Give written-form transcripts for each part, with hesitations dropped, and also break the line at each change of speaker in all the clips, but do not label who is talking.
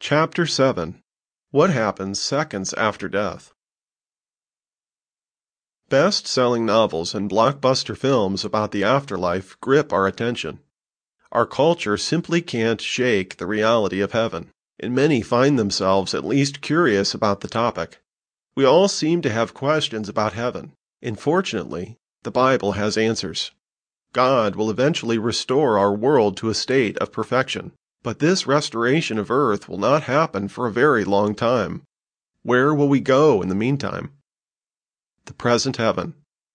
Chapter 7. What happens seconds after death? Best-selling novels and blockbuster films about the afterlife grip our attention. Our culture simply can't shake the reality of heaven, and many find themselves at least curious about the topic. We all seem to have questions about heaven, and fortunately, the Bible has answers. God will eventually restore our world to a state of perfection, but this restoration of earth will not happen for a very long time. Where will we go in the meantime? The present heaven.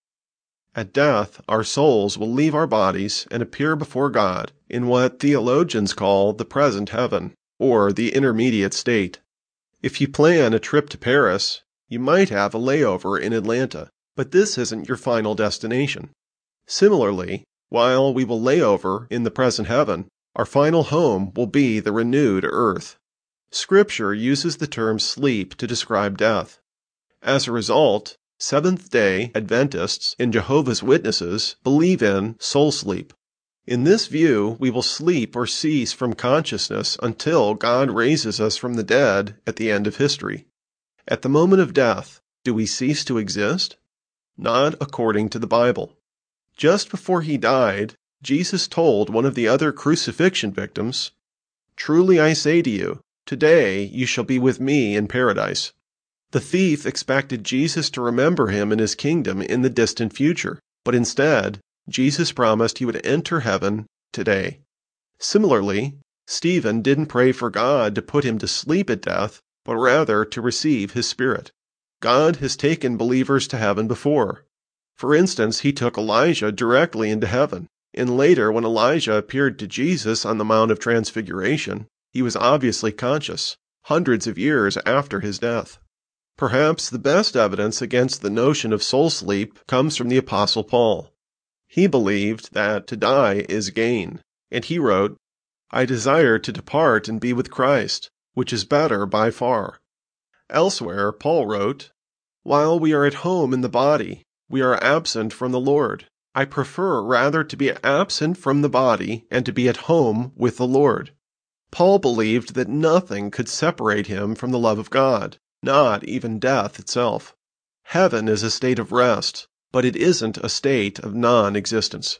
At death, our souls will leave our bodies and appear before God in what theologians call the present heaven, or the intermediate state. If you plan a trip to Paris, you might have a layover in Atlanta, but this isn't your final destination. Similarly, while we will lay over in the present heaven, our final home will be the renewed earth. Scripture uses the term sleep to describe death. As a result, Seventh-day Adventists and Jehovah's Witnesses believe in soul sleep. In this view, we will sleep or cease from consciousness until God raises us from the dead at the end of history. At the moment of death, do we cease to exist? Not according to the Bible. Just before he died, Jesus told one of the other crucifixion victims, "Truly I say to you, today you shall be with me in paradise." The thief expected Jesus to remember him in his kingdom in the distant future, but instead, Jesus promised he would enter heaven today. Similarly, Stephen didn't pray for God to put him to sleep at death, but rather to receive his Spirit. God has taken believers to heaven before. For instance, he took Elijah directly into heaven, and later when Elijah appeared to Jesus on the Mount of Transfiguration, he was obviously conscious, hundreds of years after his death. Perhaps the best evidence against the notion of soul sleep comes from the Apostle Paul. He believed that to die is gain, and he wrote, "I desire to depart and be with Christ, which is better by far." Elsewhere, Paul wrote, "While we are at home in the body, we are absent from the Lord. I prefer rather to be absent from the body and to be at home with the Lord." Paul believed that nothing could separate him from the love of God, not even death itself. Heaven is a state of rest, but it isn't a state of non-existence.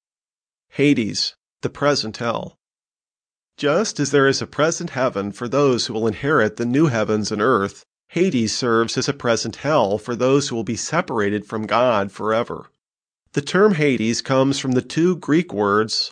Hades, the present hell. Just as there is a present heaven for those who will inherit the new heavens and earth, Hades serves as a present hell for those who will be separated from God forever. The term Hades comes from the two Greek words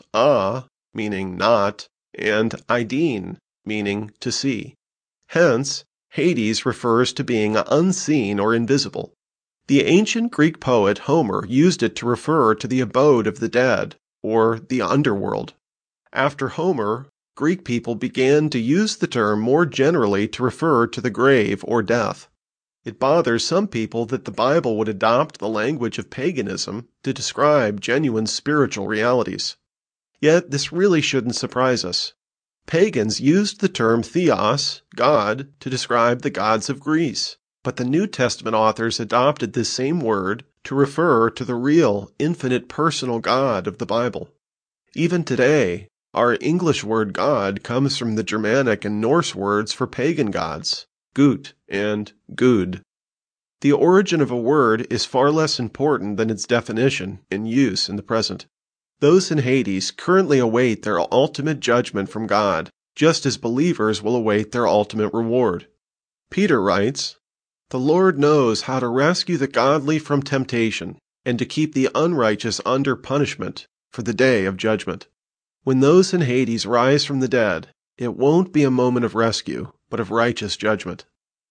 meaning not, and eidene, meaning to see. Hence, Hades refers to being unseen or invisible. The ancient Greek poet Homer used it to refer to the abode of the dead, or the underworld. After Homer, Greek people began to use the term more generally to refer to the grave or death. It bothers some people that the Bible would adopt the language of paganism to describe genuine spiritual realities. Yet this really shouldn't surprise us. Pagans used the term theos, God, to describe the gods of Greece, but the New Testament authors adopted this same word to refer to the real, infinite personal God of the Bible. Even today, our English word God comes from the Germanic and Norse words for pagan gods, Gut and Gud. The origin of a word is far less important than its definition and use in the present. Those in Hades currently await their ultimate judgment from God, just as believers will await their ultimate reward. Peter writes, "The Lord knows how to rescue the godly from temptation, and to keep the unrighteous under punishment for the day of judgment." When those in Hades rise from the dead, it won't be a moment of rescue, but of righteous judgment.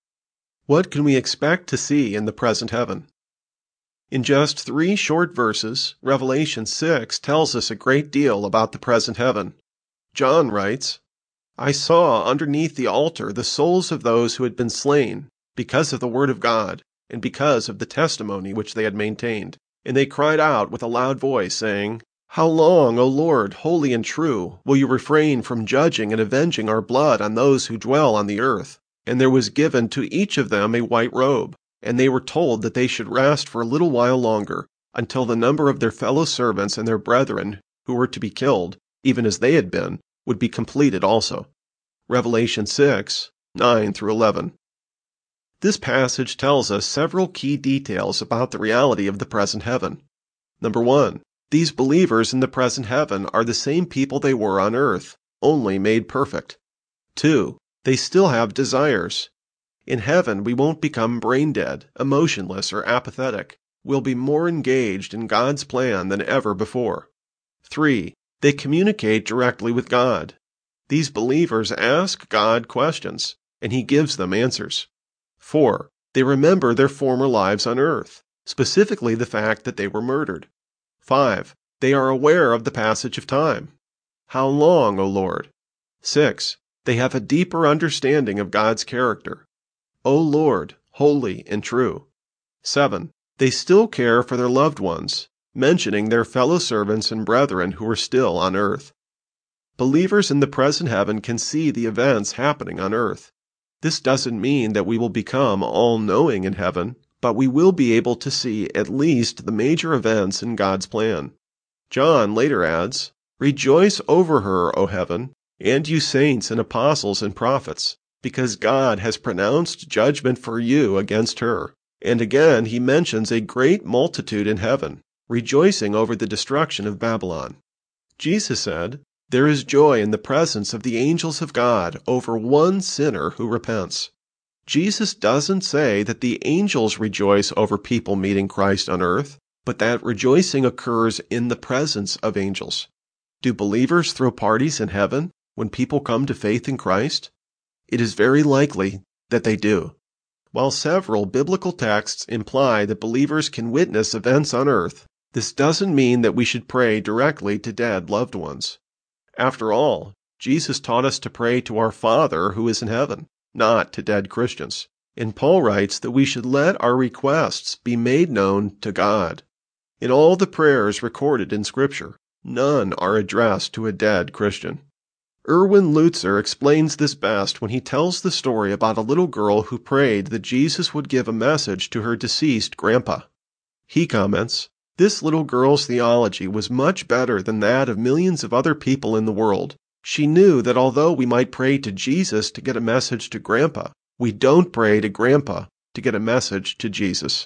What can we expect to see in the present heaven? In just 3 short verses, Revelation 6 tells us a great deal about the present heaven. John writes, "I saw underneath the altar the souls of those who had been slain, because of the word of God, and because of the testimony which they had maintained. And they cried out with a loud voice, saying, 'How long, O Lord, holy and true, will you refrain from judging and avenging our blood on those who dwell on the earth?' And there was given to each of them a white robe, and they were told that they should rest for a little while longer, until the number of their fellow servants and their brethren who were to be killed, even as they had been, would be completed also." Revelation 6, 9 through 11. This passage tells us several key details about the reality of the present heaven. Number 1. These believers in the present heaven are the same people they were on earth, only made perfect. 2. They still have desires. In heaven, we won't become brain-dead, emotionless, or apathetic. We'll be more engaged in God's plan than ever before. 3. They communicate directly with God. These believers ask God questions, and He gives them answers. 4. They remember their former lives on earth, specifically the fact that they were murdered. 5. They are aware of the passage of time. How long, O Lord? 6. They have a deeper understanding of God's character. O Lord, holy and true. 7. They still care for their loved ones, mentioning their fellow servants and brethren who are still on earth. Believers in the present heaven can see the events happening on earth. This doesn't mean that we will become all-knowing in heaven, but we will be able to see at least the major events in God's plan. John later adds, "Rejoice over her, O heaven, and you saints and apostles and prophets, because God has pronounced judgment for you against her." And again he mentions a great multitude in heaven, rejoicing over the destruction of Babylon. Jesus said, "There is joy in the presence of the angels of God over one sinner who repents." Jesus doesn't say that the angels rejoice over people meeting Christ on earth, but that rejoicing occurs in the presence of angels. Do believers throw parties in heaven when people come to faith in Christ? It is very likely that they do. While several biblical texts imply that believers can witness events on earth, this doesn't mean that we should pray directly to dead loved ones. After all, Jesus taught us to pray to our Father who is in heaven, not to dead Christians. And Paul writes that we should let our requests be made known to God. In all the prayers recorded in Scripture, none are addressed to a dead Christian. Erwin Lutzer explains this best when he tells the story about a little girl who prayed that Jesus would give a message to her deceased grandpa. He comments, "This little girl's theology was much better than that of millions of other people in the world. She knew that although we might pray to Jesus to get a message to Grandpa, we don't pray to Grandpa to get a message to Jesus."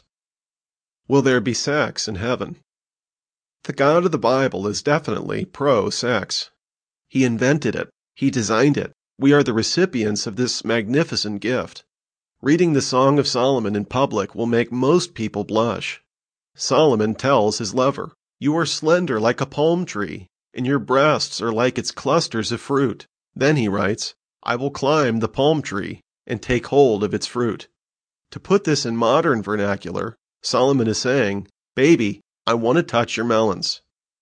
Will there be sex in heaven? The God of the Bible is definitely pro-sex. He invented it. He designed it. We are the recipients of this magnificent gift. Reading the Song of Solomon in public will make most people blush. Solomon tells his lover, "You are slender like a palm tree, and your breasts are like its clusters of fruit." Then he writes, "I will climb the palm tree and take hold of its fruit." To put this in modern vernacular, Solomon is saying, "Baby, I want to touch your melons."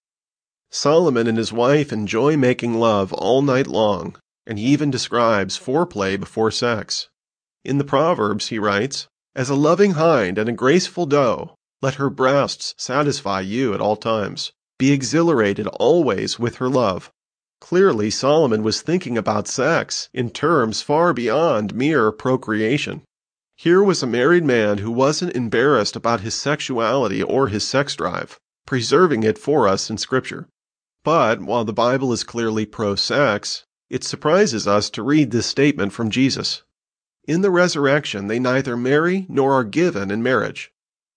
Solomon and his wife enjoy making love all night long, and he even describes foreplay before sex. In the Proverbs, he writes, "As a loving hind and a graceful doe, let her breasts satisfy you at all times. Be exhilarated always with her love." Clearly, Solomon was thinking about sex in terms far beyond mere procreation. Here was a married man who wasn't embarrassed about his sexuality or his sex drive, preserving it for us in Scripture. But while the Bible is clearly pro-sex, it surprises us to read this statement from Jesus. In the resurrection, they neither marry nor are given in marriage.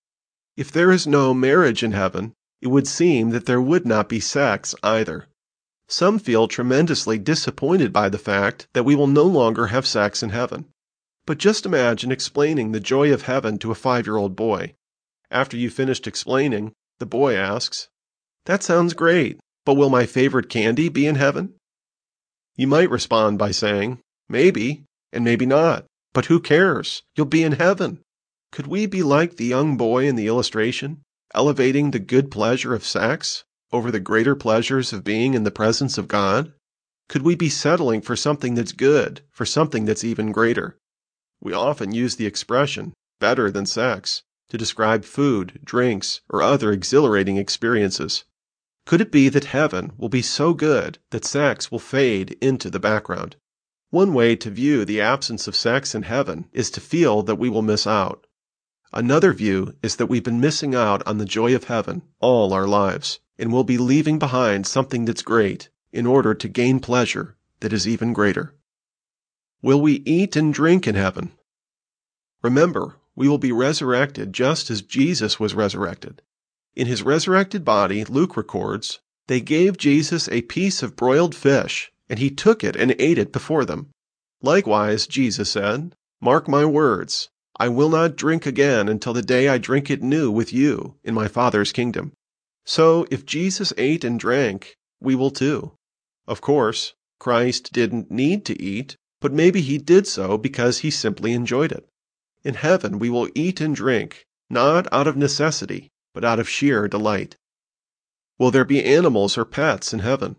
If there is no marriage in heaven, it would seem that there would not be sex either. Some feel tremendously disappointed by the fact that we will no longer have sex in heaven. But just imagine explaining the joy of heaven to a 5-year-old boy. After you've finished explaining, the boy asks, "That sounds great, but will my favorite candy be in heaven?" You might respond by saying, "Maybe, and maybe not, but who cares? You'll be in heaven." Could we be like the young boy in the illustration, elevating the good pleasure of sex over the greater pleasures of being in the presence of God? Could we be settling for something that's good, for something that's even greater? We often use the expression, "better than sex," to describe food, drinks, or other exhilarating experiences. Could it be that heaven will be so good that sex will fade into the background? One way to view the absence of sex in heaven is to feel that we will miss out. Another view is that we've been missing out on the joy of heaven all our lives, and we'll be leaving behind something that's great in order to gain pleasure that is even greater. Will we eat and drink in heaven? Remember, we will be resurrected just as Jesus was resurrected. In his resurrected body, Luke records, they gave Jesus a piece of broiled fish, and he took it and ate it before them. Likewise, Jesus said, "Mark my words, I will not drink again until the day I drink it new with you in my Father's kingdom." So, if Jesus ate and drank, we will too. Of course, Christ didn't need to eat, but maybe he did so because he simply enjoyed it. In heaven we will eat and drink, not out of necessity, but out of sheer delight. Will there be animals or pets in heaven?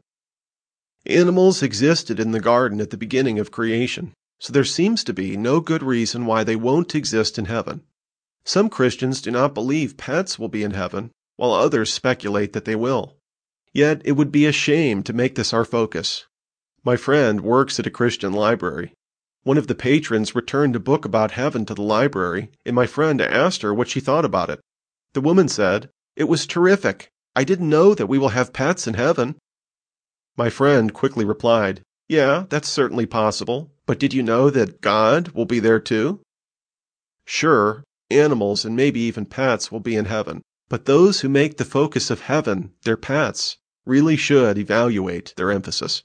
Animals existed in the garden at the beginning of creation, so there seems to be no good reason why they won't exist in heaven. Some Christians do not believe pets will be in heaven, while others speculate that they will. Yet it would be a shame to make this our focus. My friend works at a Christian library. One of the patrons returned a book about heaven to the library, and my friend asked her what she thought about it. The woman said, "It was terrific. I didn't know that we will have pets in heaven." My friend quickly replied, "Yeah, that's certainly possible, but did you know that God will be there too?" Sure, animals and maybe even pets will be in heaven, but those who make the focus of heaven their pets really should evaluate their emphasis.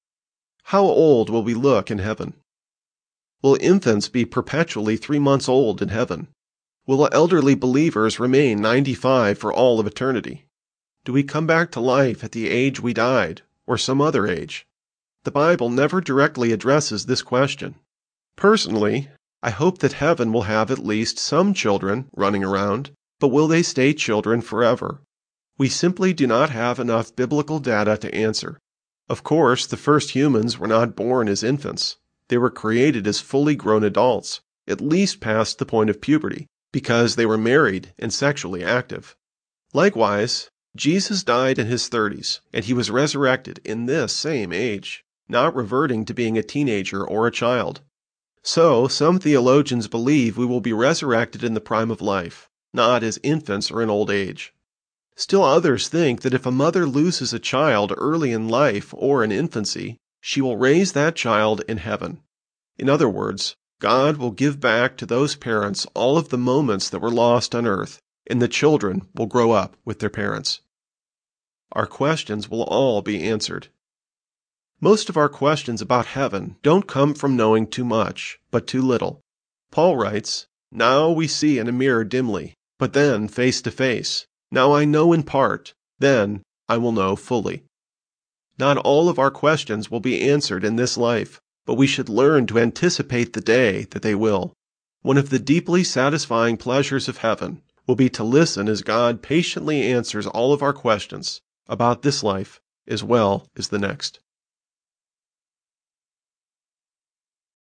How old will we look in heaven? Will infants be perpetually 3 months old in heaven? Will elderly believers remain 95 for all of eternity? Do we come back to life at the age we died, or some other age? The Bible never directly addresses this question. Personally, I hope that heaven will have at least some children running around, but will they stay children forever? We simply do not have enough biblical data to answer. Of course, the first humans were not born as infants. They were created as fully grown adults, at least past the point of puberty, because they were married and sexually active. Likewise, Jesus died in his 30s, and he was resurrected in this same age, not reverting to being a teenager or a child. So, some theologians believe we will be resurrected in the prime of life, not as infants or in old age. Still others think that if a mother loses a child early in life or in infancy, she will raise that child in heaven. In other words, God will give back to those parents all of the moments that were lost on earth, and the children will grow up with their parents. Our questions will all be answered. Most of our questions about heaven don't come from knowing too much, but too little. Paul writes, "Now we see in a mirror dimly, but then face to face. Now I know in part, then I will know fully." Not all of our questions will be answered in this life, but we should learn to anticipate the day that they will. One of the deeply satisfying pleasures of heaven will be to listen as God patiently answers all of our questions about this life as well as the next.